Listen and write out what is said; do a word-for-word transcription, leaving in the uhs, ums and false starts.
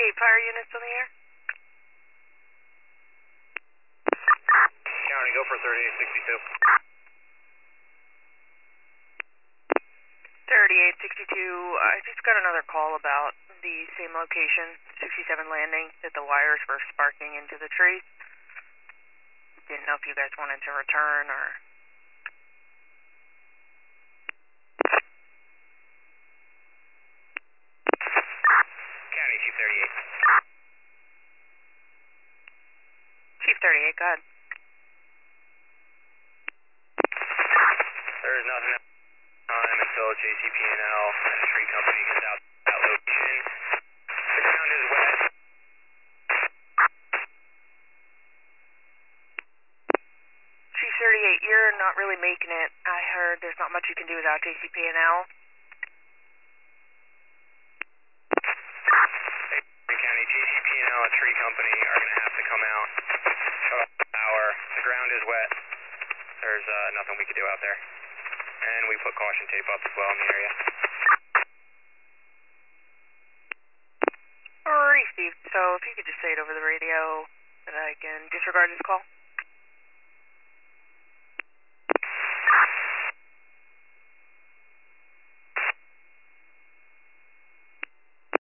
fire units on the air? County, go for thirty-eight sixty-two. thirty-eight sixty-two, I just got another call about the same location, sixty-seven Landing, that the wires were sparking into the trees. Didn't know if you guys wanted to return or... County, Chief thirty-eight. Chief thirty-eight, go ahead. There is nothing else time until J C P N L and the tree company gets out that location. The ground is wet. Chief thirty-eight, you're not really making it. I heard there's not much you can do without J C P N L. County, J C P N L and tree company are going to have to come out, shut off the power. The ground is wet. There's uh, nothing we can do out there. And we put caution tape up as well in the area. Received. So if you could just say it over the radio that I can disregard this call.